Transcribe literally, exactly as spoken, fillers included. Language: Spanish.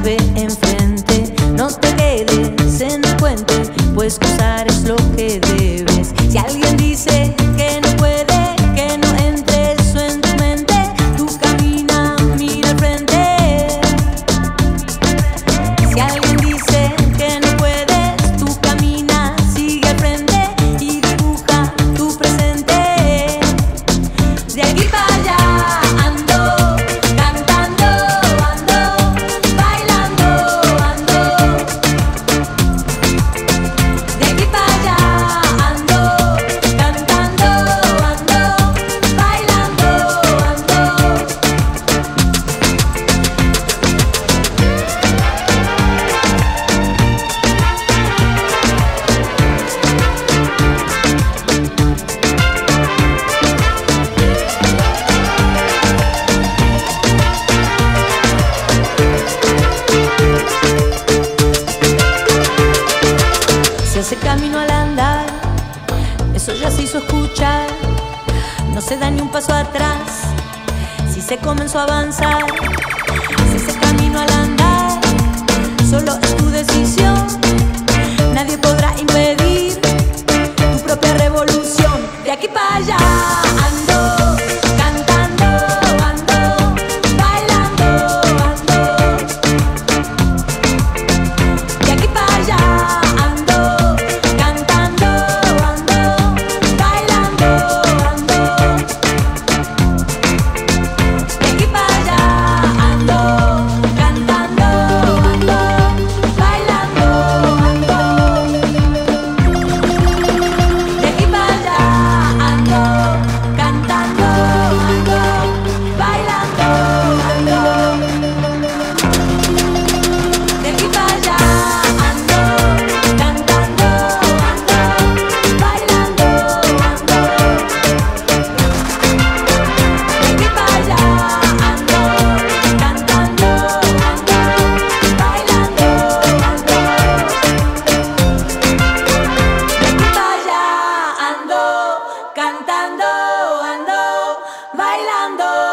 ve enfrente. No te quedes en el puente, pues cruzar es lo que debes. Si alguien dice que no puede, que no entre eso en tu mente, tú camina, mira al frente. Si alguien dice que no puedes, tú camina, sigue al frente y dibuja tu presente. De aquí para allá ando, cantando ando, bailando ando. De aquí para allá ando, cantando ando, bailando ando. Se hace camino al andar, eso ya se hizo escuchar. No se da ni un paso atrás, si se comenzó a avanzar. Se hace camino al andar, solo es tu decisión. Nadie podrá impedir tu propia revolución. De aquí para allá ando, cantando ando, bailando ando. De aquí para allá ando, cantando ando, bailando ando. De aquí para allá ando, cantando ando, bailando ando. De aquí para allá ando, cantando ando, bailando ando. De aquí para allá ando, cantando ando, bailando ando. De aquí para allá ando, cantando ando, bailando ando. De aquí para allá ando, cantando ando, bailando